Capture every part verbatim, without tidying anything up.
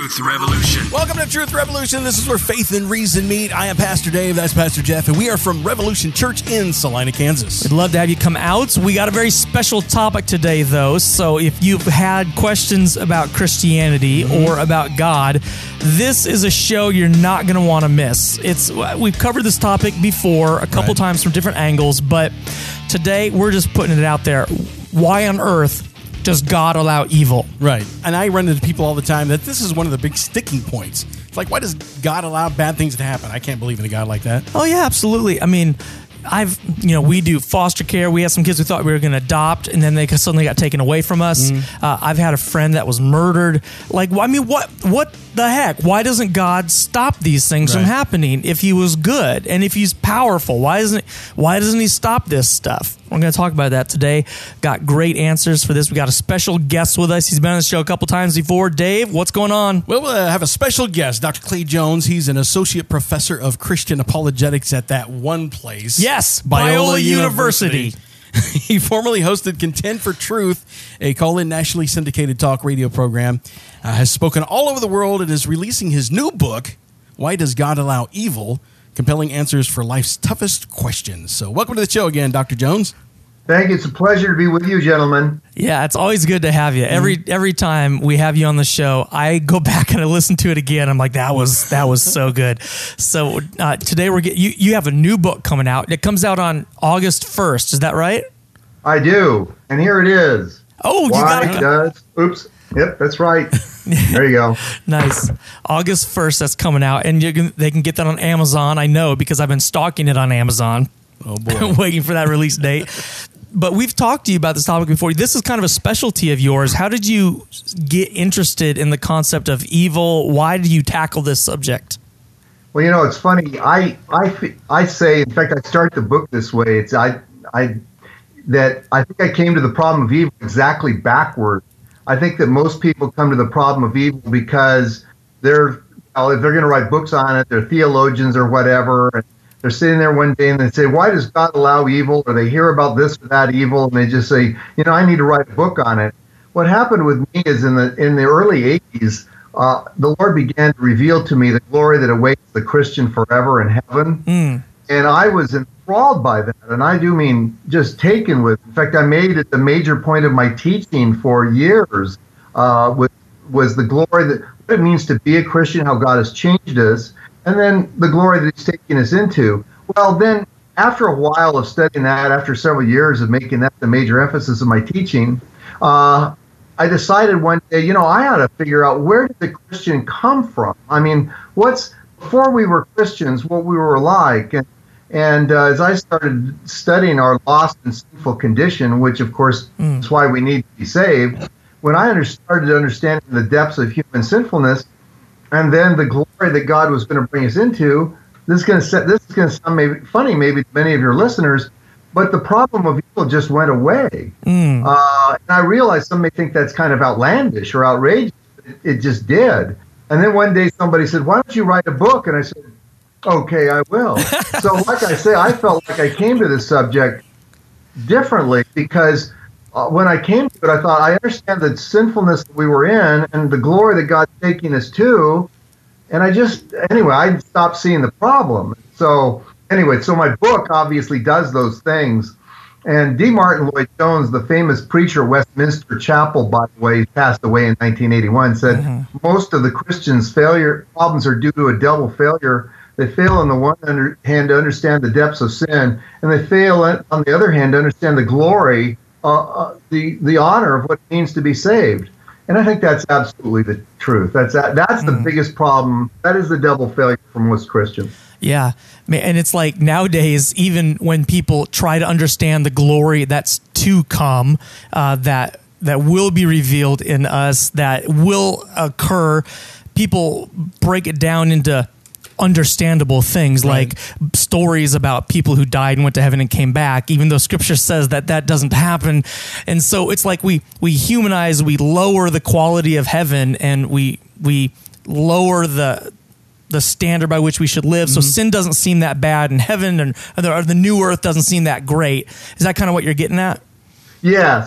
Truth Revolution. Welcome to Truth Revolution. This is where faith and reason meet. I am Pastor Dave. That's Pastor Jeff. And we are from Revolution Church in Salina, Kansas. We'd love to have you come out. We got a very special topic today, though. So if you've had questions about Christianity mm-hmm. or about God, this is a show you're not going to want to miss. It's We've covered this topic before a couple right. times from different angles, but today we're just putting it out there. Why on earth does God allow evil? Right. And I run into people all the time that this is one of the big sticking points. It's like, why does God allow bad things to happen? I can't believe in a God like that. Oh, yeah, absolutely. I mean, I've, you know, we do foster care. We had some kids we thought we were going to adopt, and then they suddenly got taken away from us. Mm. Uh, I've had a friend that was murdered. Like, I mean, what, what the heck? Why doesn't God stop these things right. from happening if He was good and if He's powerful? Why isn't Why doesn't He stop this stuff? We're going to talk about that today. Got great answers for this. We got a special guest with us. He's been on the show a couple times before. Dave, what's going on? Well, we'll uh, have a special guest, Doctor Clay Jones. He's an associate professor of Christian apologetics at that one place. Yes, Biola, Biola University. University. He formerly hosted Contend for Truth, a call-in nationally syndicated talk radio program, uh, has spoken all over the world, and is releasing his new book, Why Does God Allow Evil? Compelling Answers for Life's Toughest Questions. So welcome to the show again, Doctor Jones. Thank you. It's a pleasure to be with you, gentlemen. Yeah, it's always good to have you. Every every time we have you on the show, I go back and I listen to it again. I'm like, that was that was so good. So uh, today we're get, you you have a new book coming out. It comes out on August first. Is that right? I do, and here it is. Oh, you Why got it. Does oops? Yep, that's right. There you go. Nice. August first, that's coming out, and you can, they can get that on Amazon. I know because I've been stalking it on Amazon. Oh boy, waiting for that release date. But we've talked to you about this topic before. This is kind of a specialty of yours. How did you get interested in the concept of evil? Why did you tackle this subject? Well, you know, it's funny. I I, I say, in fact, I start the book this way. It's I I that I think I came to the problem of evil exactly backward. I think that most people come to the problem of evil because they're well, if they're going to write books on it, they're theologians or whatever. And they're sitting there one day and they say, why does God allow evil? Or they hear about this or that evil and they just say, you know, I need to write a book on it. What happened with me is in the in the early eighties, uh, the Lord began to reveal to me the glory that awaits the Christian forever in heaven. Mm. And I was enthralled by that. And I do mean just taken with. In fact, I made it the major point of my teaching for years uh, was, was the glory that what it means to be a Christian, how God has changed us. And then the glory that He's taking us into. Well, then after a while of studying that, after several years of making that the major emphasis of my teaching, uh, I decided one day, you know, I ought to figure out where did the Christian come from? I mean, what's before we were Christians, what we were like. And, and uh, as I started studying our lost and sinful condition, which of course mm. is why we need to be saved, when I under, started understanding the depths of human sinfulness, and then the glory that God was going to bring us into, this is going to set, this is going to sound maybe funny, maybe to many of your listeners, but the problem of evil just went away. Mm. Uh, and I realize some may think that's kind of outlandish or outrageous. It, it just did. And then one day somebody said, why don't you write a book? And I said, okay, I will. So like I say, I felt like I came to this subject differently because Uh, when I came to it, I thought, I understand the sinfulness that we were in and the glory that God's taking us to. And I just, anyway, I stopped seeing the problem. So anyway, so my book obviously does those things. And D. Martin Lloyd-Jones, the famous preacher of Westminster Chapel, by the way, passed away in nineteen eighty-one, said mm-hmm. most of the Christians' failure problems are due to a double failure. They fail on the one under, hand to understand the depths of sin, and they fail on the other hand to understand the glory Uh, uh, the the honor of what it means to be saved. And I think that's absolutely the truth. That's that's the mm. biggest problem. That is the double failure for most Christians. Yeah. And it's like nowadays, even when people try to understand the glory that's to come, uh, that that will be revealed in us, that will occur, people break it down into understandable things right. like stories about people who died and went to heaven and came back, even though Scripture says that that doesn't happen. And so it's like we we humanize, we lower the quality of heaven, and we we lower the the standard by which we should live. Mm-hmm. So sin doesn't seem that bad, and heaven and or the new earth doesn't seem that great. Is that kind of what you're getting at? Yes.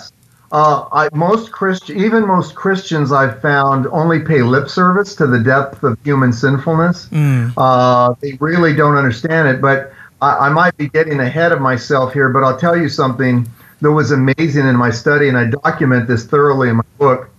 Uh, I, most Christian, even most Christians I've found only pay lip service to the depth of human sinfulness. Mm. Uh, they really don't understand it. But I, I might be getting ahead of myself here. But I'll tell you something that was amazing in my study, and I document this thoroughly in my book.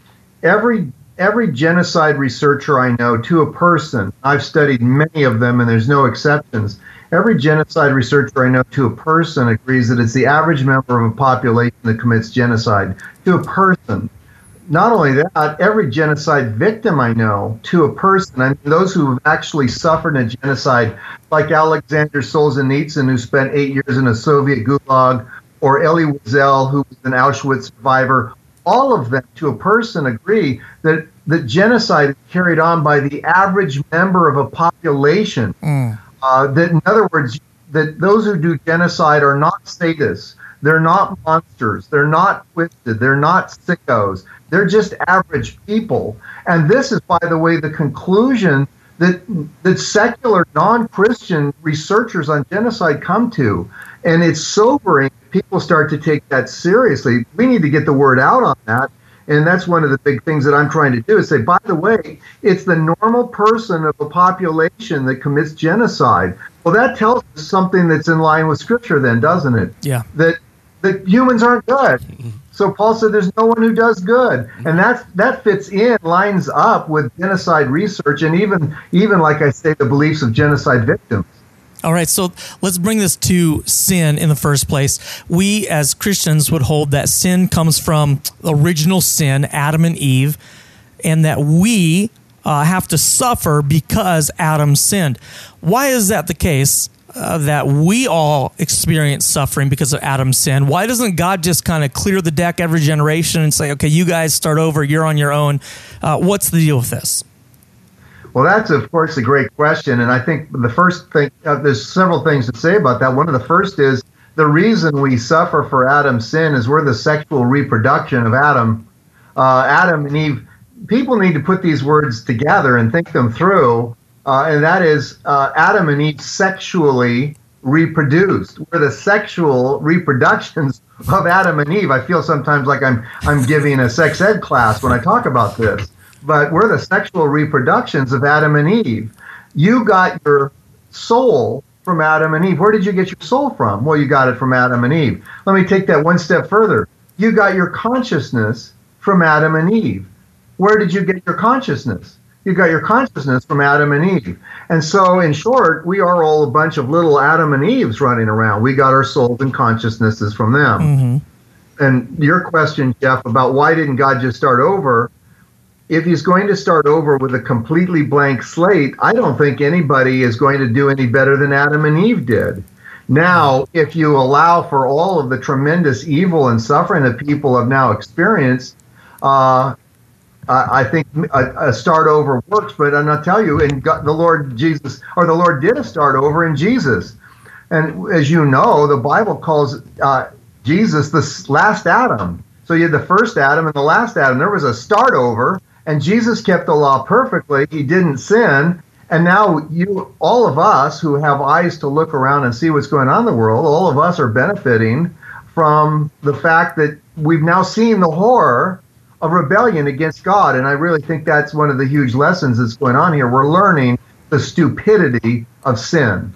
Every every genocide researcher I know, to a person, I've studied many of them, and there's no exceptions. Every genocide researcher I know to a person agrees that it's the average member of a population that commits genocide. To a person. Not only that, every genocide victim I know, to a person, I mean, those who have actually suffered a genocide, like Alexander Solzhenitsyn, who spent eight years in a Soviet gulag, or Elie Wiesel, who was an Auschwitz survivor, all of them, to a person, agree that, that genocide is carried on by the average member of a population. Mm. Uh, that, in other words, that those who do genocide are not sadists. They're not monsters. They're not twisted. They're not sickos. They're just average people. And this is, by the way, the conclusion that that secular, non-Christian researchers on genocide come to. And it's sobering. People start to take that seriously. We need to get the word out on that. And that's one of the big things that I'm trying to do is say, by the way, it's the normal person of a population that commits genocide. Well, that tells us something that's in line with Scripture then, doesn't it? Yeah. That that humans aren't good. So Paul said there's no one who does good. And that's, that fits in, lines up with genocide research and even, even like I say, the beliefs of genocide victims. All right, so let's bring this to sin in the first place. We as Christians would hold that sin comes from original sin, Adam and Eve, and that we uh, have to suffer because Adam sinned. Why is that the case, uh, that we all experience suffering because of Adam's sin? Why doesn't God just kind of clear the deck every generation and say, okay, you guys start over, you're on your own? Uh, what's the deal with this? Well, that's, of course, a great question. And I think the first thing, uh, there's several things to say about that. One of the first is the reason we suffer for Adam's sin is we're the sexual reproduction of Adam. Uh, Adam and Eve, people need to put these words together and think them through. Uh, and that is uh, Adam and Eve sexually reproduced. We're the sexual reproductions of Adam and Eve. I feel sometimes like I'm I'm giving a sex ed class when I talk about this. But we're the sexual reproductions of Adam and Eve. You got your soul from Adam and Eve. Where did you get your soul from? Well, you got it from Adam and Eve. Let me take that one step further. You got your consciousness from Adam and Eve. Where did you get your consciousness? You got your consciousness from Adam and Eve. And so, in short, we are all a bunch of little Adam and Eves running around. We got our souls and consciousnesses from them. Mm-hmm. And your question, Jeff, about why didn't God just start over? If he's going to start over with a completely blank slate, I don't think anybody is going to do any better than Adam and Eve did. Now, if you allow for all of the tremendous evil and suffering that people have now experienced, uh, I think a, a start over works. But I'm not tell you, and God, the Lord Jesus, or the Lord did a start over in Jesus. And as you know, the Bible calls uh, Jesus the last Adam. So you had the first Adam and the last Adam. There was a start over. And Jesus kept the law perfectly. He didn't sin. And now you, all of us who have eyes to look around and see what's going on in the world, all of us are benefiting from the fact that we've now seen the horror of rebellion against God. And I really think that's one of the huge lessons that's going on here. We're learning the stupidity of sin.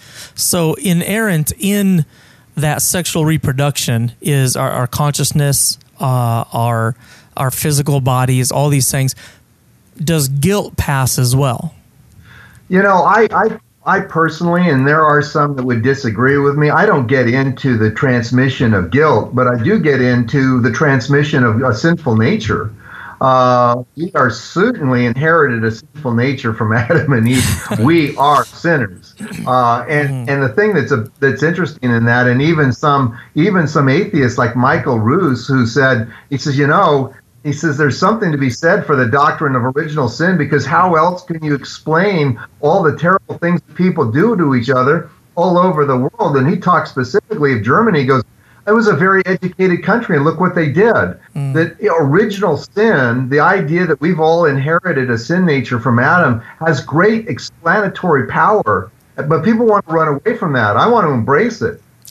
So inerrant in that sexual reproduction is our, our consciousness, uh, our our physical bodies, all these things. Does guilt pass as well? You know, I, I, I personally, and there are some that would disagree with me, I don't get into the transmission of guilt, but I do get into the transmission of a sinful nature. Uh, we are certainly inherited a sinful nature from Adam and Eve. We are sinners, uh, and mm-hmm. and the thing that's a, that's interesting in that, and even some even some atheists like Michael Ruse, who said, he says, you know, he says there's something to be said for the doctrine of original sin, because how else can you explain all the terrible things that people do to each other all over the world? And he talks specifically of Germany. He goes, it was a very educated country, and look what they did. Mm. That original sin, the idea that we've all inherited a sin nature from Adam, has great explanatory power, but people want to run away from that. I want to embrace it.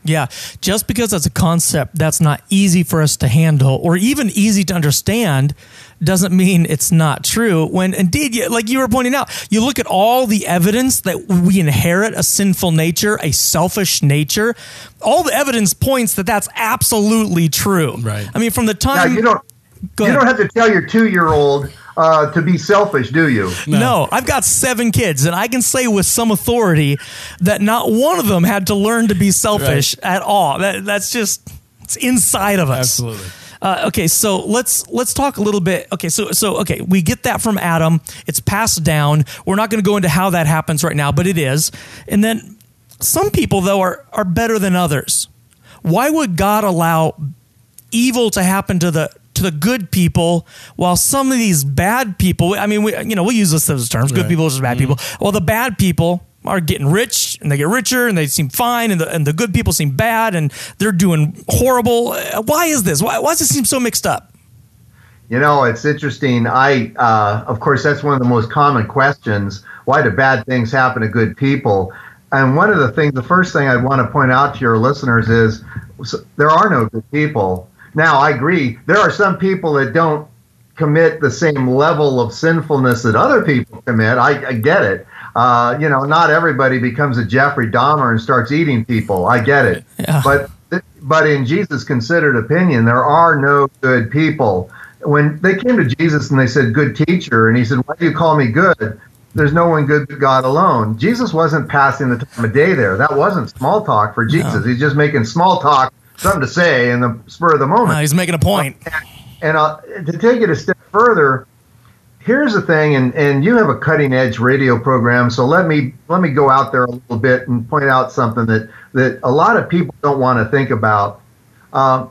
Yeah, just because it's a concept that's not easy for us to handle or even easy to understand doesn't mean it's not true. When indeed, like you were pointing out, you look at all the evidence that we inherit a sinful nature, a selfish nature. All the evidence points that that's absolutely true. Right. I mean, from the Now, time you don't Go you ahead. don't have to tell your two-year-old uh, to be selfish, do you? No. no, I've got seven kids, and I can say with some authority that not one of them had to learn to be selfish right. at all. That, that's just it's inside of us. Absolutely. Uh, okay, so let's let's talk a little bit. Okay, so so okay, we get that from Adam. It's passed down. We're not going to go into how that happens right now, but it is. And then some people though are are better than others. Why would God allow evil to happen to the to the good people, while some of these bad people, I mean, we, you know, we use this as terms, good right. people versus bad mm-hmm. people. Well, the bad people are getting rich and they get richer and they seem fine, and the, and the good people seem bad and they're doing horrible. Why is this? Why, why does it seem so mixed up? You know, it's interesting. I, uh, of course, that's one of the most common questions. Why do bad things happen to good people? And one of the things, the first thing I want to point out to your listeners is there are no good people. Now, I agree. There are some people that don't commit the same level of sinfulness that other people commit. I, I get it. Uh, you know, not everybody becomes a Jeffrey Dahmer and starts eating people. I get it. Yeah. But but in Jesus' considered opinion, there are no good people. When they came to Jesus and they said, "Good teacher," and he said, "Why do you call me good? There's no one good but God alone." Jesus wasn't passing the time of day there. That wasn't small talk for Jesus. No. He's just making small talk, something to say in the spur of the moment. No, he's making a point. And, and uh, to take it a step further, here's the thing, and, and you have a cutting edge radio program, so let me let me go out there a little bit and point out something that, that a lot of people don't want to think about. Uh,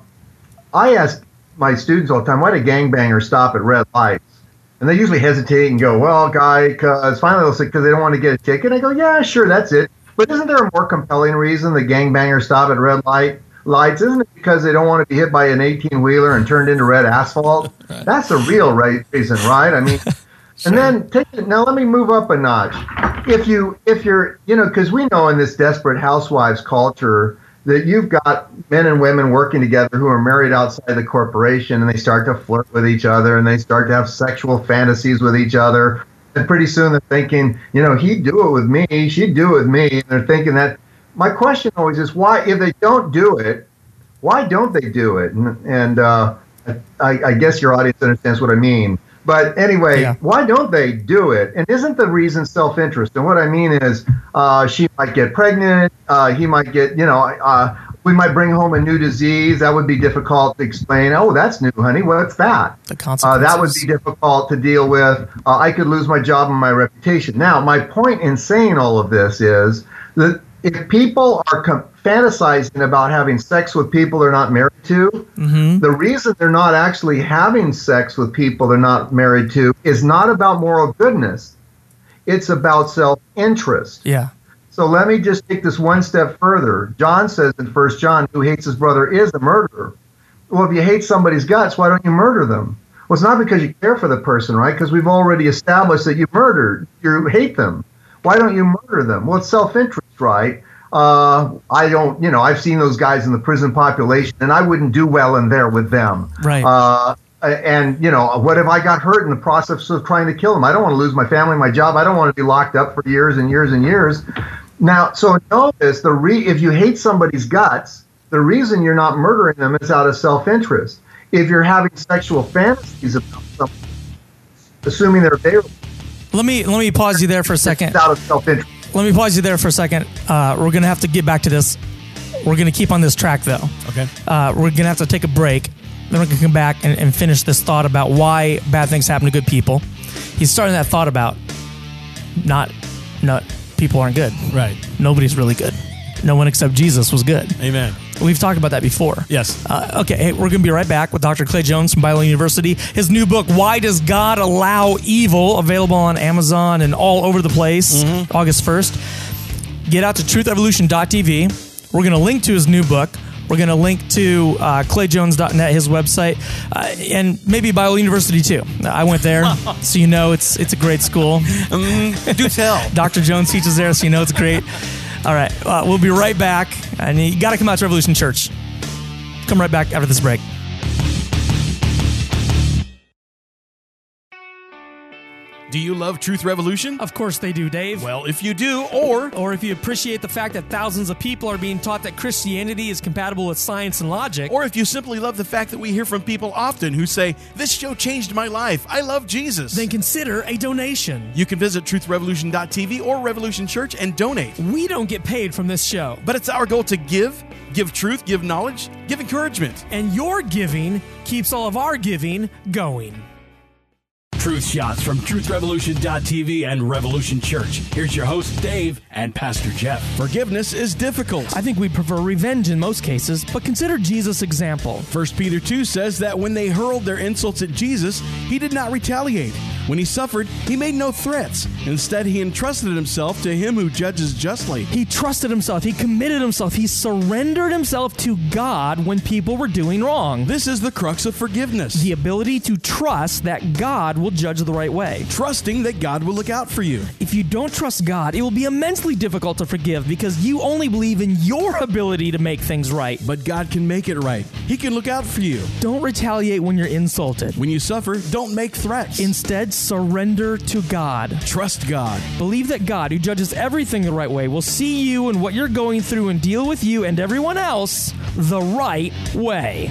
I ask my students all the time, why do gangbangers stop at red lights? And they usually hesitate and go, well, guy, because finally they'll say, because they don't want to get a ticket. I go, yeah, sure, that's it. But isn't there a more compelling reason the gangbangers stop at red light lights? Isn't it because they don't want to be hit by an eighteen-wheeler and turned into red asphalt? Right. That's the real right reason, right? I mean, sure. And then take it, now let me move up a notch. If you, if you're, you know, because we know in this desperate housewives culture that you've got men and women working together who are married outside the corporation, and they start to flirt with each other and they start to have sexual fantasies with each other. And pretty soon they're thinking, you know, he'd do it with me, she'd do it with me. And they're thinking that. My question always is why, if they don't do it, why don't they do it? And, and uh, I, I guess your audience understands what I mean. But anyway, yeah. Why don't they do it? And isn't the reason self-interest? And what I mean is uh, she might get pregnant. Uh, he might get, you know, uh, we might bring home a new disease. That would be difficult to explain. Oh, that's new, honey. What's that? The consequences. Uh, that would be difficult to deal with. Uh, I could lose my job and my reputation. Now, my point in saying all of this is that if people are com- fantasizing about having sex with people they're not married to, mm-hmm. the reason they're not actually having sex with people they're not married to is not about moral goodness. It's about self-interest. Yeah. So let me just take this one step further. John says in First John, who hates his brother is a murderer. Well, if you hate somebody's guts, why don't you murder them? Well, it's not because you care for the person, right? Because we've already established that you murdered, you hate them. Why don't you murder them? Well, it's self-interest, right? Uh, I don't, you know, I've seen those guys in the prison population, and I wouldn't do well in there with them. Right. Uh, and, you know, what if I got hurt in the process of trying to kill them? I don't want to lose my family, my job. I don't want to be locked up for years and years and years. Now, so notice, the re- if you hate somebody's guts, the reason you're not murdering them is out of self-interest. If you're having sexual fantasies about something, assuming they're available, Let me let me pause you there for a second. Out of self-interest. Let me pause you there for a second. Uh, we're going to have to get back to this. We're going to keep on this track, though. Okay. Uh, we're going to have to take a break. Then we're going to come back and, and finish this thought about why bad things happen to good people. He's starting that thought about not, not people aren't good. Right. Nobody's really good. No one except Jesus was good. Amen. We've talked about that before. Yes. Uh, okay, hey, we're going to be right back with Doctor Clay Jones from Bible University. His new book, Why Does God Allow Evil? Available on Amazon and all over the place, mm-hmm. August first. Get out to truth evolution dot t v. We're going to link to his new book. We're going to link to uh, clay jones dot net, his website, uh, and maybe Bible University too. I went there, so you know it's it's a great school. Um, do tell. Doctor Jones teaches there, so you know it's great. All right, uh, we'll be right back. And you got to come out to Revolution Church. Come right back after this break. Do you love Truth Revolution? Of course they do, Dave. Well, if you do, or Or if you appreciate the fact that thousands of people are being taught that Christianity is compatible with science and logic. or if you simply love the fact that we hear from people often who say, this show changed my life, I love Jesus, Then consider a donation. you can visit truth revolution dot t v or Revolution Church and donate. We don't get paid from this show. But it's our goal to give, give truth, give knowledge, give encouragement. And your giving keeps all of our giving going. Truth shots from truth revolution dot t v and Revolution Church. Here's your host, Dave, and Pastor Jeff. Forgiveness is difficult. I think we prefer revenge in most cases, but consider Jesus' example. First Peter two says that when they hurled their insults at Jesus, he did not retaliate. When he suffered, he made no threats. Instead, he entrusted himself to him who judges justly. He trusted himself. He committed himself. He surrendered himself to God when people were doing wrong. This is the crux of forgiveness. The ability to trust that God will judge the right way. Trusting that God will look out for you. If you don't trust God, it will be immensely difficult to forgive because you only believe in your ability to make things right. But God can make it right. He can look out for you. Don't retaliate when you're insulted. When you suffer, don't make threats. Instead, surrender to God. Trust God. Believe that God, who judges everything the right way, will see you and what you're going through and deal with you and everyone else the right way.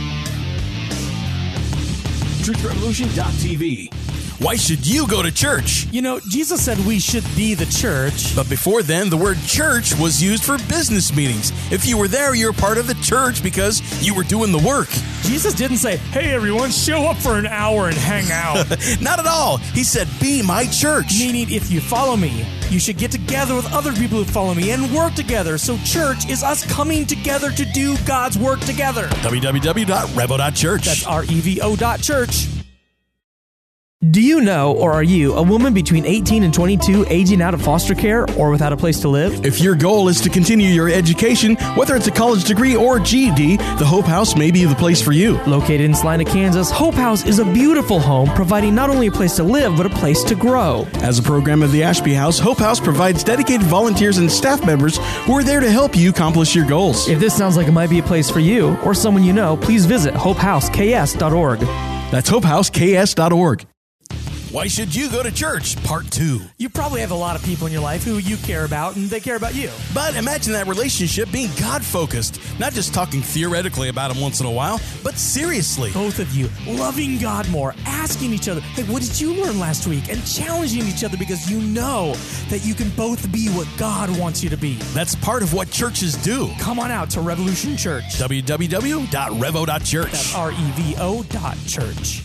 truth revolution dot t v. Why should you go to church? You know, Jesus said we should be the church. But before then, the word church was used for business meetings. If you were there, you were part of the church because you were doing the work. Jesus didn't say, hey, everyone, show up for an hour and hang out. Not at all. He said, be my church. Meaning, if you follow me, you should get together with other people who follow me and work together. So church is us coming together to do God's work together. w w w dot revo dot church. That's R E V O dot church. Do you know, or are you, a woman between eighteen and twenty-two aging out of foster care or without a place to live? If your goal is to continue your education, whether it's a college degree or G E D, the Hope House may be the place for you. Located in Salina, Kansas, Hope House is a beautiful home providing not only a place to live, but a place to grow. As a program of the Ashby House, Hope House provides dedicated volunteers and staff members who are there to help you accomplish your goals. If this sounds like it might be a place for you or someone you know, please visit hope house k s dot org. That's hope house k s dot org. Why should you go to church? Part two. You probably have a lot of people in your life who you care about and they care about you. But imagine that relationship being God-focused, not just talking theoretically about him once in a while, but seriously. Both of you loving God more, asking each other, hey, what did you learn last week? And challenging each other because you know that you can both be what God wants you to be. That's part of what churches do. Come on out to Revolution Church. w w w dot revo dot church. That's R E V O dot church.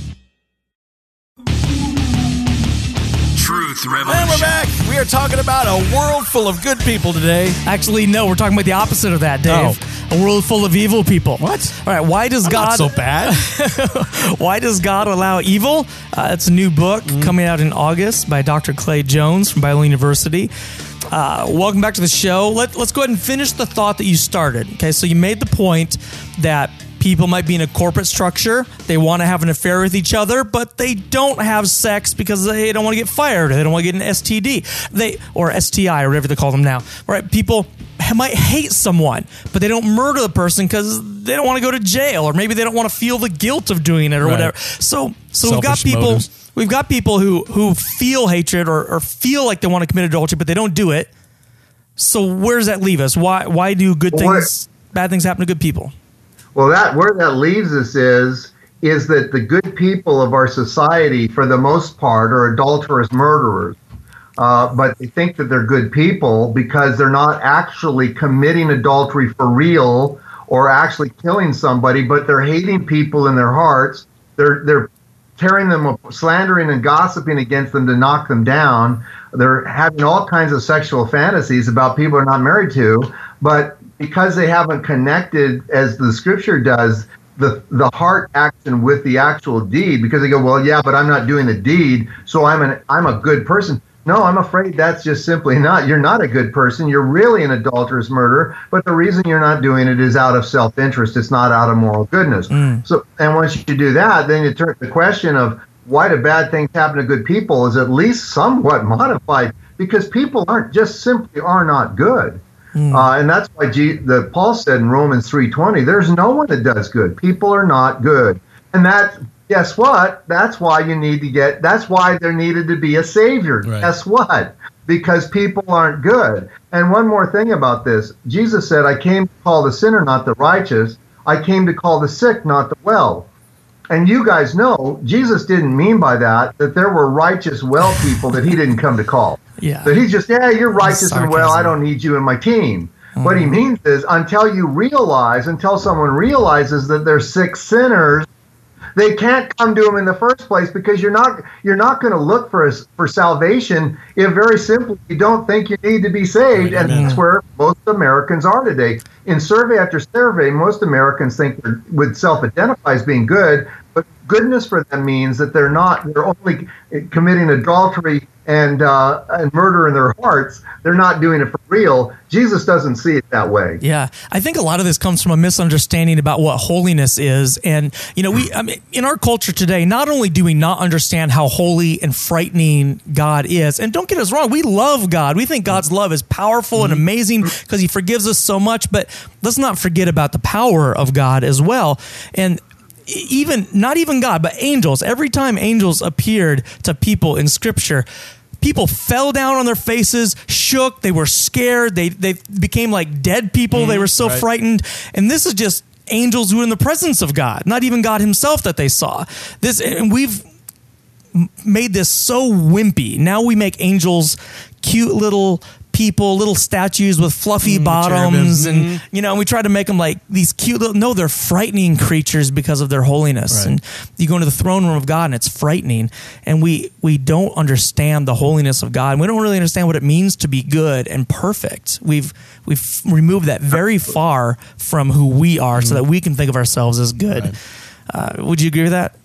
Truth Revolution. And we're back. We are talking about a world full of good people today. Actually, no, we're talking about the opposite of that, Dave. Oh. A world full of evil people. What? All right, why does I'm God... not so bad. Why does God allow evil? Uh, it's a new book mm. coming out in August by Doctor Clay Jones from Bible University. Uh, welcome back to the show. Let, let's go ahead and finish the thought that you started. Okay, so you made the point that people might be in a corporate structure. They want to have an affair with each other, but they don't have sex because they don't want to get fired. They don't want to get an S T D, they or S T I or whatever they call them now. Right? People might hate someone, but they don't murder the person because they don't want to go to jail, or maybe they don't want to feel the guilt of doing it, or right. whatever. So, so Selfish we've got people. Motives. We've got people who who feel hatred or, or feel like they want to commit adultery, but they don't do it. So where does that leave us? Why why do good things, what? bad things happen to good people? Well, that where that leaves us is is that the good people of our society, for the most part, are adulterous murderers. Uh, but they think that they're good people because they're not actually committing adultery for real or actually killing somebody, but they're hating people in their hearts. They're they're tearing them up, slandering and gossiping against them to knock them down. They're having all kinds of sexual fantasies about people they're not married to, but because they haven't connected, as the scripture does, the the heart action with the actual deed, because they go, well, yeah, but I'm not doing the deed, so I'm an I'm a good person. No, I'm afraid that's just simply not. You're not a good person. You're really an adulterous murderer, but the reason you're not doing it is out of self-interest. It's not out of moral goodness. Mm. So, and once you do that, then you turn the question of why do bad things happen to good people is at least somewhat modified, because people aren't just simply are not good. Mm. Uh, and that's why G, the Paul said in Romans three twenty, there's no one that does good. People are not good. And that, guess what? That's why you need to get, that's why there needed to be a Savior. Right. Guess what? Because people aren't good. And one more thing about this. Jesus said, I came to call the sinner, not the righteous. I came to call the sick, not the well. And you guys know, Jesus didn't mean by that that there were righteous, well people that he didn't come to call. Yeah. That he's just, yeah, you're righteous and well, I don't need you in my team. Mm. What he means is, until you realize, until someone realizes that they're sick sinners, they can't come to him in the first place, because you're not you're not going to look for a, for salvation if very simply you don't think you need to be saved. And that's where most Americans are today. In survey after survey, most Americans think they would self-identify as being good, but goodness for them means that they're not. They're only committing adultery and uh, and murder in their hearts. They're not doing it for real. Jesus doesn't see it that way. Yeah, I think a lot of this comes from a misunderstanding about what holiness is. And, you know, we I mean, in our culture today, not only do we not understand how holy and frightening God is, and don't get us wrong, we love God. We think God's love is powerful mm-hmm. and amazing because he forgives us so much, but let's not forget about the power of God as well. And even, not even God, but angels, every time angels appeared to people in Scripture, people fell down on their faces, shook, they were scared, they they became like dead people, mm, they were so right. frightened. And this is just angels who were in the presence of God, not even God himself that they saw. This, and we've made this so wimpy. Now we make angels cute little people, little statues with fluffy mm, bottoms, and mm-hmm. you know, and we try to make them like these cute little, no, they're frightening creatures because of their holiness. Right. And you go into the throne room of God and it's frightening, and we we don't understand the holiness of God, and we don't really understand what it means to be good and perfect. We've we've removed that very far from who we are, mm-hmm. so that we can think of ourselves as good. Right. Uh, would you agree with that?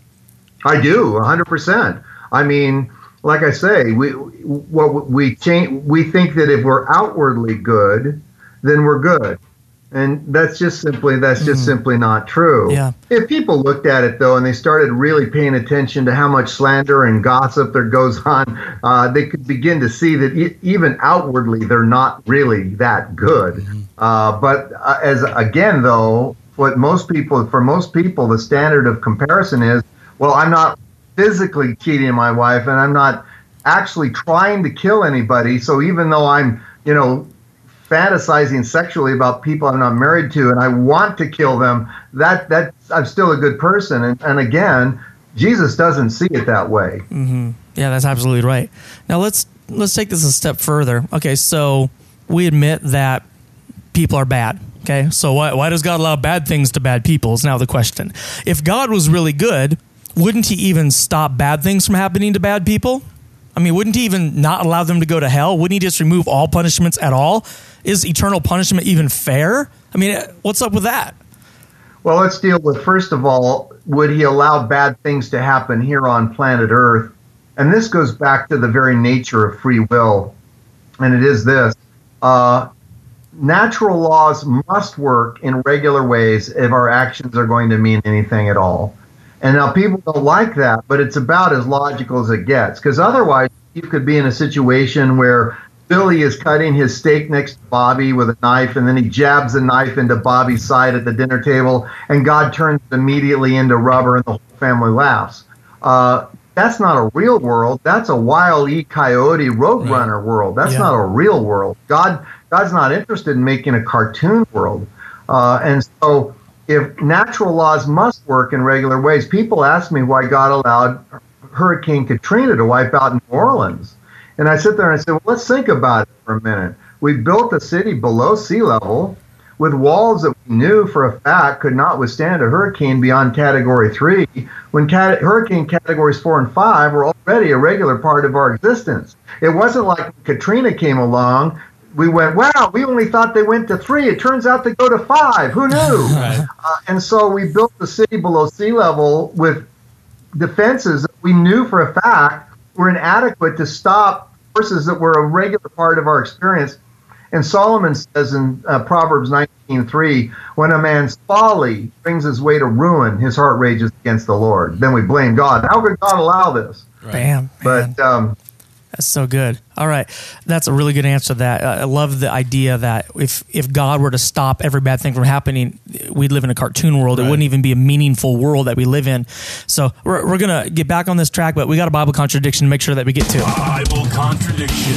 I do, one hundred percent. I mean, like I say, we what we change. We think that if we're outwardly good, then we're good, and that's just simply that's just mm. simply not true. Yeah. If people looked at it though, and they started really paying attention to how much slander and gossip there goes on, uh, they could begin to see that e- even outwardly they're not really that good. Mm-hmm. Uh, but uh, as again, though, what most people, for most people, the standard of comparison is, well, I'm not physically cheating my wife, and I'm not actually trying to kill anybody. So even though I'm, you know, fantasizing sexually about people I'm not married to, and I want to kill them, that that I'm still a good person. And, and again, Jesus doesn't see it that way. Mm-hmm. Yeah, that's absolutely right. Now let's let's take this a step further. Okay, so we admit that people are bad. Okay, so why why does God allow bad things to bad people is now the question. If God was really good, wouldn't he even stop bad things from happening to bad people? I mean, wouldn't he even not allow them to go to hell? Wouldn't he just remove all punishments at all? Is eternal punishment even fair? I mean, what's up with that? Well, let's deal with, first of all, would he allow bad things to happen here on planet Earth? And this goes back to the very nature of free will. And it is this. Uh, natural laws must work in regular ways if our actions are going to mean anything at all. And now people don't like that, but it's about as logical as it gets. Because otherwise, you could be in a situation where Billy is cutting his steak next to Bobby with a knife, and then he jabs the knife into Bobby's side at the dinner table, and God turns it immediately into rubber, and the whole family laughs. Uh, that's not a real world. That's a Wile E. Coyote Roadrunner right. world. That's yeah. not a real world. God, God's not interested in making a cartoon world. Uh, and so if natural laws must work in regular ways, people ask me why God allowed Hurricane Katrina to wipe out New Orleans. And I sit there and I say, well, let's think about it for a minute. We built a city below sea level with walls that we knew for a fact could not withstand a hurricane beyond Category three, when cat- hurricane categories four and five were already a regular part of our existence. It wasn't like Katrina came along, we went, wow, we only thought they went to three. It turns out they go to five. Who knew? Right. Uh, and so we built the city below sea level with defenses that we knew for a fact were inadequate to stop forces that were a regular part of our experience. And Solomon says in uh, Proverbs nineteen three, when a man's folly brings his way to ruin, his heart rages against the Lord. Then we blame God. How could God allow this? Right. Bam. But um, That's so good. All right. That's a really good answer to that. Uh, I love the idea that if, if God were to stop every bad thing from happening, we'd live in a cartoon world. Right. It wouldn't even be a meaningful world that we live in. So we're, we're going to get back on this track, but we got a Bible contradiction to make sure that we get to. Bible contradiction.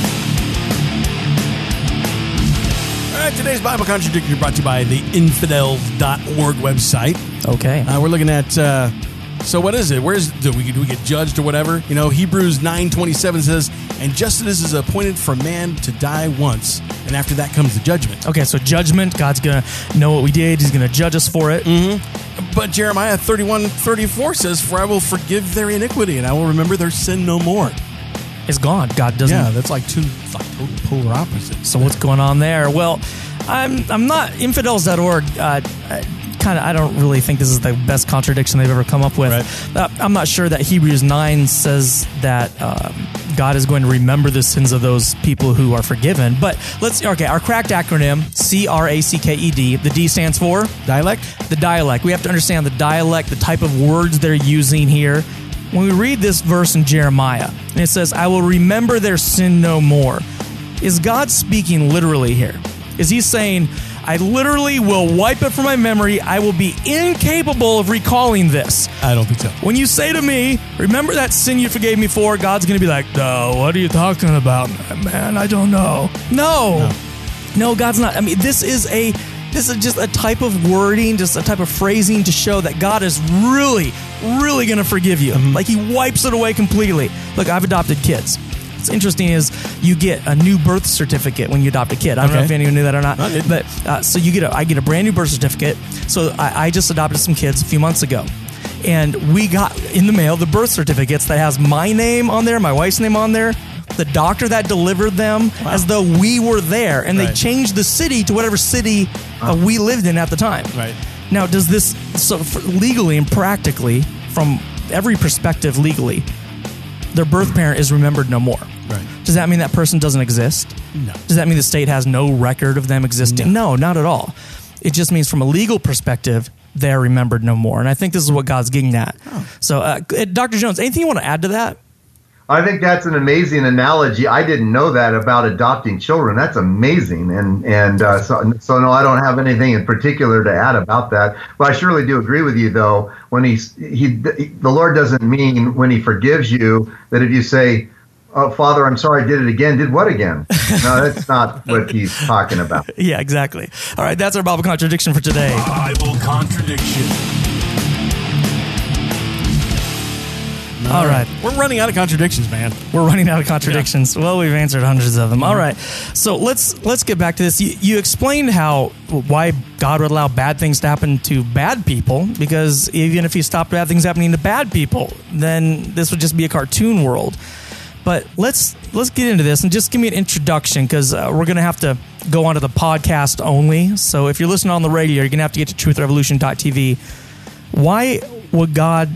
All right, today's Bible contradiction is brought to you by the infidels dot org website. Okay. Uh, we're looking at... Uh, So what is it? Where's do we do we get judged or whatever? You know, Hebrews nine twenty-seven says, "And justice is appointed for man to die once, and after that comes the judgment." Okay, so judgment. God's gonna know what we did. He's gonna judge us for it. Mm-hmm. But Jeremiah thirty-one thirty-four says, "For I will forgive their iniquity, and I will remember their sin no more." It's gone. God doesn't. Yeah, that's like two like total polar opposites. So what's going on there? Well, I'm I'm not infidels dot org. Uh, kind of, I don't really think this is the best contradiction they've ever come up with. Right. Uh, I'm not sure that Hebrews nine says that um, God is going to remember the sins of those people who are forgiven. But let's, okay, our cracked acronym, C R A C K E D, the D stands for? Dialect? The dialect. We have to understand the dialect, the type of words they're using here. When we read this verse in Jeremiah, and it says, "I will remember their sin no more," is God speaking literally here? Is he saying, I literally will wipe it from my memory. I will be incapable of recalling this? I don't think so. When you say to me, remember that sin you forgave me for, God's going to be like, no, what are you talking about? Man, I don't know. No. no. No, God's not. I mean, this is a this is just a type of wording, just a type of phrasing to show that God is really, really going to forgive you. Mm-hmm. Like he wipes it away completely. Look, I've adopted kids. What's interesting is you get a new birth certificate when you adopt a kid. I don't okay. know if anyone knew that or not. But uh, so you get a, I get a brand new birth certificate. So I, I just adopted some kids a few months ago. And we got in the mail the birth certificates that has my name on there, my wife's name on there, the doctor that delivered them, wow. as though we were there. And right. they changed the city to whatever city uh, we lived in at the time. Right. Now, does this, so for legally and practically, from every perspective legally, their birth parent is remembered no more. Right. Does that mean that person doesn't exist? No. Does that mean the state has no record of them existing? No, no not at all. It just means from a legal perspective, they're remembered no more. And I think this is what God's getting at. Oh. So, uh, Doctor Jones, anything you want to add to that? I think that's an amazing analogy. I didn't know that about adopting children. That's amazing. And and uh, so, so no, I don't have anything in particular to add about that. But I surely do agree with you, though, when he's, he, the Lord doesn't mean when he forgives you that if you say, "Oh, Father, I'm sorry, I did it again," did what again? No, that's not what he's talking about. Yeah, exactly. All right, that's our Bible contradiction for today. Bible contradiction. All right. We're running out of contradictions, man. We're running out of contradictions. Yeah. Well, we've answered hundreds of them. Mm-hmm. All right. So let's let's get back to this. You, you explained how why God would allow bad things to happen to bad people, because even if he stopped bad things happening to bad people, then this would just be a cartoon world. But let's let's get into this and just give me an introduction, because uh, we're going to have to go onto the podcast only. So if you're listening on the radio, you're going to have to get to truth revolution dot t v. Why would God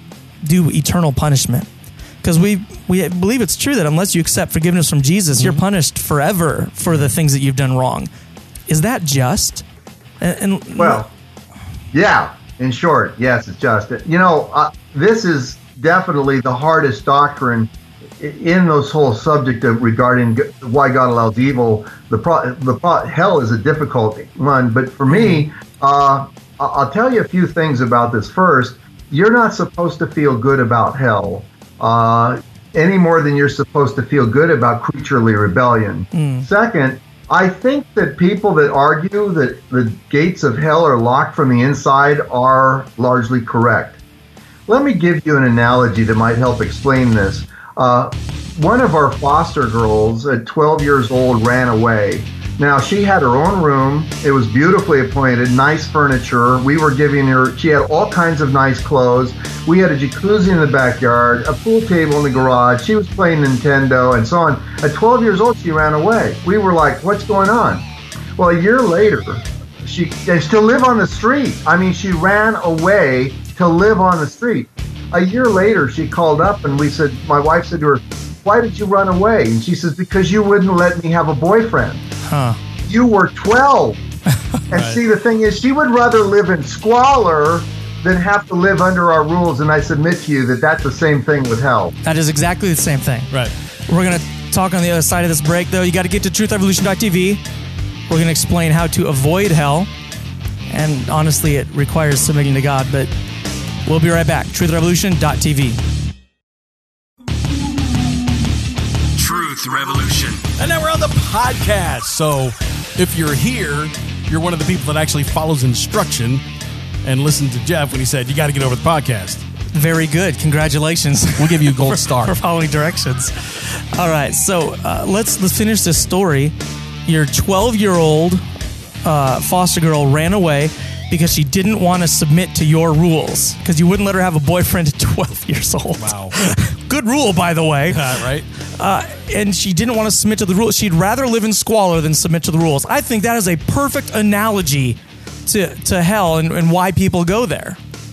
do eternal punishment? Because we we believe it's true that unless you accept forgiveness from Jesus, mm-hmm. you're punished forever for the things that you've done wrong. Is that just? And, and well, yeah. In short, yes, it's just. You know, uh, this is definitely the hardest doctrine in this whole subject of regarding why God allows evil. The pro, the pro, hell is a difficult one, but for me, uh, I'll tell you a few things about this. First, you're not supposed to feel good about hell uh, any more than you're supposed to feel good about creaturely rebellion. Mm. Second, I think that people that argue that the gates of hell are locked from the inside are largely correct. Let me give you an analogy that might help explain this. Uh, one of our foster girls at twelve years old ran away. Now, she had her own room. It was beautifully appointed, nice furniture. We were giving her, she had all kinds of nice clothes. We had a jacuzzi in the backyard, a pool table in the garage. She was playing Nintendo and so on. At twelve years old, she ran away. We were like, what's going on? Well, a year later, she, and to live on the street. I mean, she ran away to live on the street. A year later, she called up and we said, my wife said to her, "Why did you run away?" And she says, "Because you wouldn't let me have a boyfriend." Huh. You were twelve. And right. See, the thing is, she would rather live in squalor than have to live under our rules. And I submit to you that that's the same thing with hell. That is exactly the same thing. Right. We're going to talk on the other side of this break, though. You got to get to truth revolution dot t v. We're going to explain how to avoid hell. And honestly, it requires submitting to God, but we'll be right back. truth revolution dot t v. Truth Revolution. And now we're on the podcast. So if you're here, you're one of the people that actually follows instruction and listened to Jeff when he said, you got to get over the podcast. Very good. Congratulations. We'll give you a gold for, star. For following directions. All right. So uh, let's, let's finish this story. Your twelve-year-old uh, foster girl ran away because she didn't want to submit to your rules because you wouldn't let her have a boyfriend at twelve years old. Wow. Good rule, by the way. Uh, right. Uh, and she didn't want to submit to the rules. She'd rather live in squalor than submit to the rules. I think that is a perfect analogy to, to hell and, and why people go there.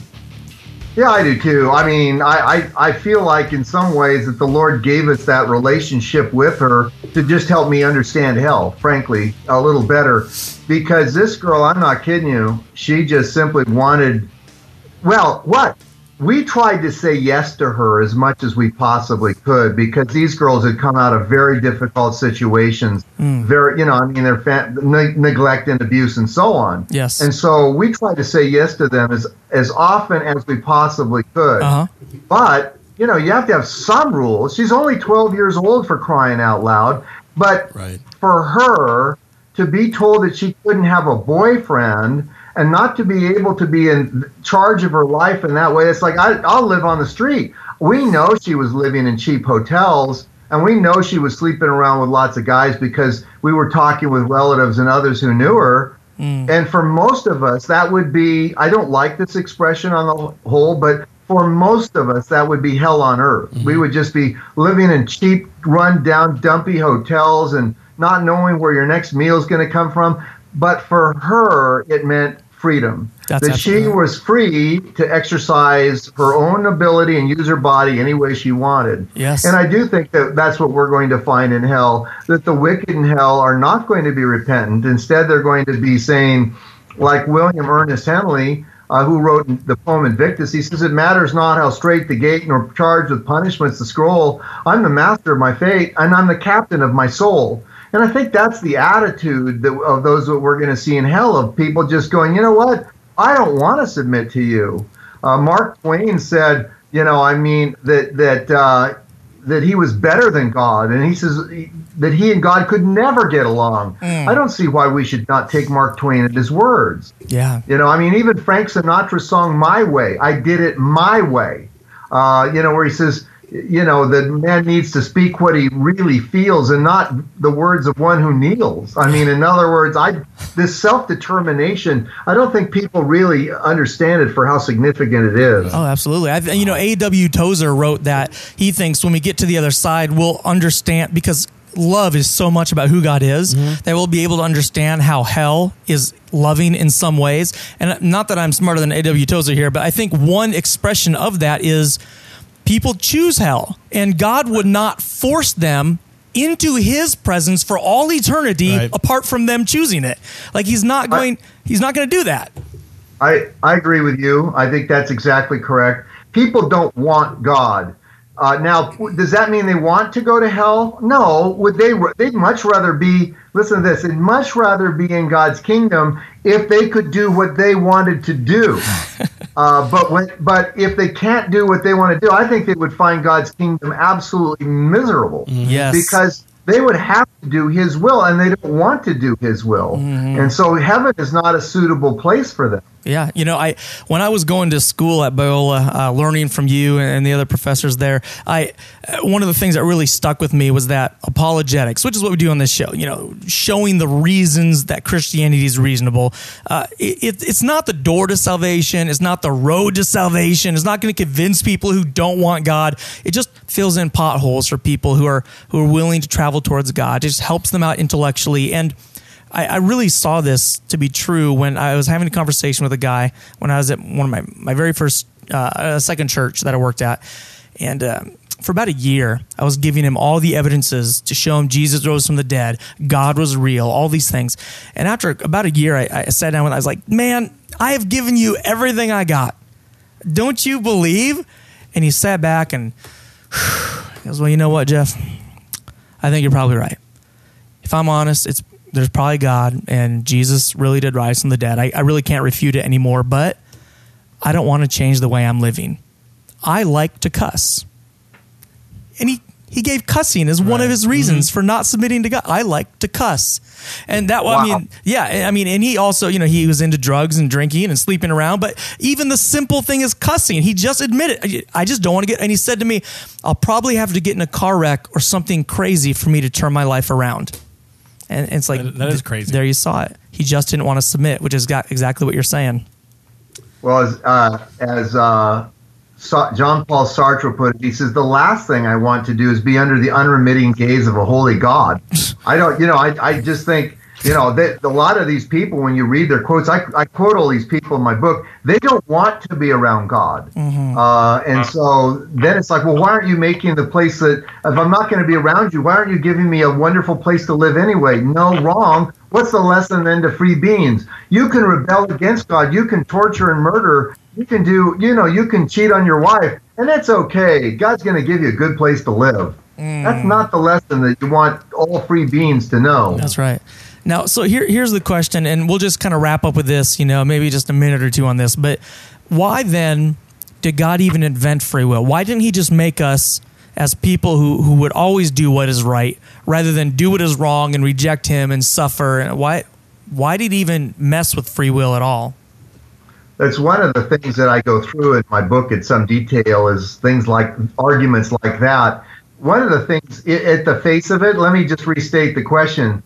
Yeah, I do too. I mean, I, I, I feel like in some ways that the Lord gave us that relationship with her to just help me understand hell, frankly, a little better. Because this girl, I'm not kidding you, she just simply wanted, well, what? We tried to say yes to her as much as we possibly could because these girls had come out of very difficult situations, mm. very, you know, I mean, their fa- ne- neglect and abuse and so on. Yes. And so we tried to say yes to them as, as often as we possibly could. Uh-huh. But, you know, you have to have some rules. She's only twelve years old, for crying out loud. But right. for her to be told that she couldn't have a boyfriend and not to be able to be in charge of her life in that way, it's like, I, I'll live on the street. We know she was living in cheap hotels, and we know she was sleeping around with lots of guys because we were talking with relatives and others who knew her. Mm. And for most of us, that would be, I don't like this expression on the whole, but for most of us, that would be hell on earth. Mm-hmm. We would just be living in cheap, run-down, dumpy hotels and not knowing where your next meal is going to come from. But for her, it meant freedom. That's that she was free to exercise her own ability and use her body any way she wanted. Yes. And I do think that that's what we're going to find in hell, that the wicked in hell are not going to be repentant. Instead, they're going to be saying, like William Ernest Henley, uh, who wrote the poem Invictus, he says, it matters not how straight the gate nor charged with punishments the scroll. I'm the master of my fate, and I'm the captain of my soul. And I think that's the attitude that, of those that we're going to see in hell, of people just going, you know what, I don't want to submit to you. Uh, Mark Twain said, you know, I mean, that that uh, that he was better than God. And he says that he and God could never get along. Mm. I don't see why we should not take Mark Twain at his words. Yeah. You know, I mean, even Frank Sinatra's song, My Way, I did it my way. Uh, you know, where he says, you know, the man needs to speak what he really feels and not the words of one who kneels. I mean, in other words, I this self-determination, I don't think people really understand it for how significant it is. Oh, absolutely. I, you know, A W Tozer wrote that he thinks when we get to the other side, we'll understand, because love is so much about who God is, mm-hmm. that we'll be able to understand how hell is loving in some ways. And not that I'm smarter than A W Tozer here, but I think one expression of that is people choose hell, and God would not force them into his presence for all eternity, right, apart from them choosing it. Like he's not going, I, he's not going to do that. I, I agree with you. I think that's exactly correct. People don't want God. Uh, now, does that mean they want to go to hell? No. Would they? They'd much rather be. Listen to this. They'd much rather be in God's kingdom if they could do what they wanted to do. Uh, but when, but if they can't do what they want to do, I think they would find God's kingdom absolutely miserable. Yes. Because they would have to do his will, and they don't want to do his will. Mm-hmm. And so heaven is not a suitable place for them. Yeah, you know, I when I was going to school at Biola, uh, learning from you and the other professors there, I one of the things that really stuck with me was that apologetics, which is what we do on this show. You know, showing the reasons that Christianity is reasonable. Uh, it, it's not the door to salvation. It's not the road to salvation. It's not going to convince people who don't want God. It just fills in potholes for people who are who are willing to travel towards God. It just helps them out intellectually. And I, I really saw this to be true when I was having a conversation with a guy when I was at one of my, my very first, uh, second church that I worked at. And uh, for about a year, I was giving him all the evidences to show him Jesus rose from the dead, God was real, all these things. And after about a year, I, I sat down with him, I was like, man, I have given you everything I got. Don't you believe? And he sat back and he goes, well, you know what, Jeff? I think you're probably right. If I'm honest, it's there's probably God, and Jesus really did rise from the dead. I, I really can't refute it anymore, but I don't want to change the way I'm living. I like to cuss. And he, he gave cussing as one Right. of his reasons Mm-hmm. for not submitting to God. I like to cuss. And that, Wow. I mean, yeah, I mean, and he also, you know, he was into drugs and drinking and sleeping around, but even the simple thing is cussing. He just admitted, I just don't want to get, and he said to me, I'll probably have to get in a car wreck or something crazy for me to turn my life around. And, and it's like, That- that is crazy. There you saw it. He just didn't want to submit, which is got exactly what you're saying. Well, as uh, as uh, Sa- John Paul Sartre put it, he says, the last thing I want to do is be under the unremitting gaze of a holy God. I don't, you know, I, I just think, you know, that a lot of these people, when you read their quotes, I, I quote all these people in my book, they don't want to be around God. Mm-hmm. Uh, and so then it's like, well, why aren't you making the place that, if I'm not going to be around you, why aren't you giving me a wonderful place to live anyway? No, wrong. What's the lesson then to free beings? You can rebel against God. You can torture and murder. You can do, you know, you can cheat on your wife, and that's okay. God's going to give you a good place to live. Mm. That's not the lesson that you want all free beings to know. That's right. Now, so here, here's the question, and we'll just kind of wrap up with this, you know, maybe just a minute or two on this. But why then did God even invent free will? Why didn't he just make us as people who, who would always do what is right rather than do what is wrong and reject him and suffer? And why, why did he even mess with free will at all? That's one of the things that I go through in my book in some detail is things like arguments like that. One of the things, i- at the face of it, let me just restate the question.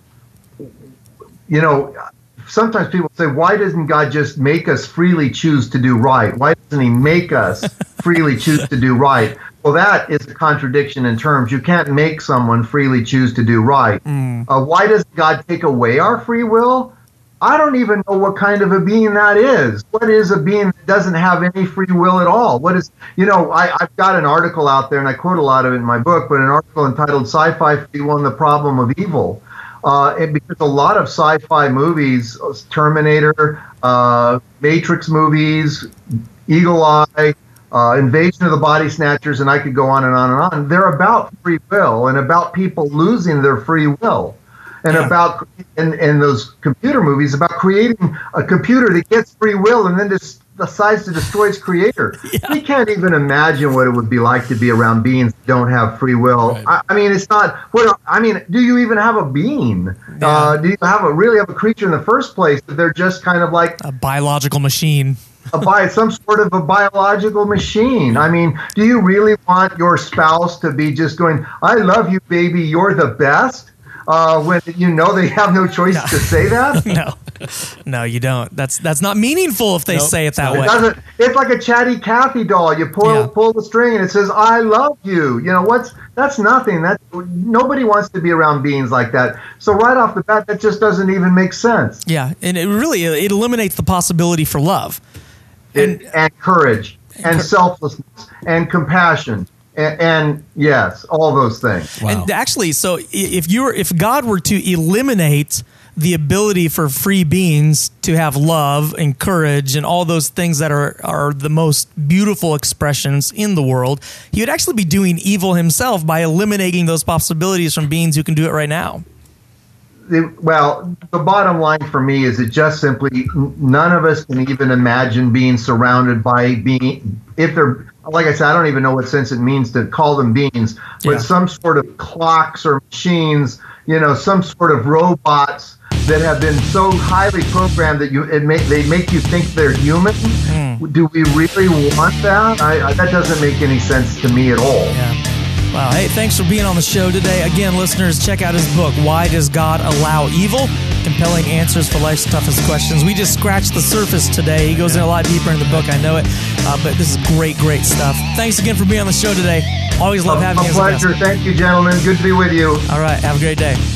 You know, sometimes people say, why doesn't God just make us freely choose to do right? Why doesn't he make us freely choose to do right? Well, that is a contradiction in terms. You can't make someone freely choose to do right. Mm. Uh, why does God take away our free will? I don't even know what kind of a being that is. What is a being that doesn't have any free will at all? What is, you know, I, I've got an article out there, and I quote a lot of it in my book, but an article entitled Sci-Fi Free Will and the Problem of Evil. Uh, and because a lot of sci-fi movies, Terminator, uh, Matrix movies, Eagle Eye, uh, Invasion of the Body Snatchers, and I could go on and on and on, they're about free will and about people losing their free will. And Yeah. about, in, in those computer movies, about creating a computer that gets free will and then just decides to destroy its creator. Yeah. We can't even imagine what it would be like to be around beings that don't have free will. Right. I, I mean, it's not, what, I mean, do you even have a being? Yeah. Uh, do you have a really have a creature in the first place that they're just kind of like A biological machine. a bi- some sort of a biological machine? I mean, do you really want your spouse to be just going, I love you, baby, you're the best? Uh, when you know they have no choice No. to say that? No, no, you don't. That's that's not meaningful if they Nope. say it that It way. doesn't. It's like a chatty Cathy doll. You pull Yeah. pull the string and it says, "I love you." You know what's that's nothing. That nobody wants to be around beings like that. So right off the bat, that just doesn't even make sense. Yeah, and it really it eliminates the possibility for love. And, and courage and cou- selflessness and compassion and, and yes, all those things. Wow. And actually, so i- if you were, if God were to eliminate the ability for free beings to have love and courage and all those things that are are the most beautiful expressions in the world, he would actually be doing evil himself by eliminating those possibilities from beings who can do it right now. The- well, the bottom line for me is it just simply n- none of us can even imagine being surrounded by being if they're like I said, I don't even know what sense it means to call them beings, but Yeah. some sort of clocks or machines, you know, some sort of robots that have been so highly programmed that you it make they make you think they're human. Do we really want that? I, I, that doesn't make any sense to me at all. Yeah. Wow. Hey, thanks for being on the show today. Again, listeners, check out his book, Why Does God Allow Evil? Compelling Answers for Life's Toughest Questions. We just scratched the surface today. He goes in a lot deeper in the book, I know it. Uh, but this is great, great stuff. Thanks again for being on the show today. Always love having A you as a guest. pleasure. Thank you, gentlemen. Good to be with you. All right. Have a great day.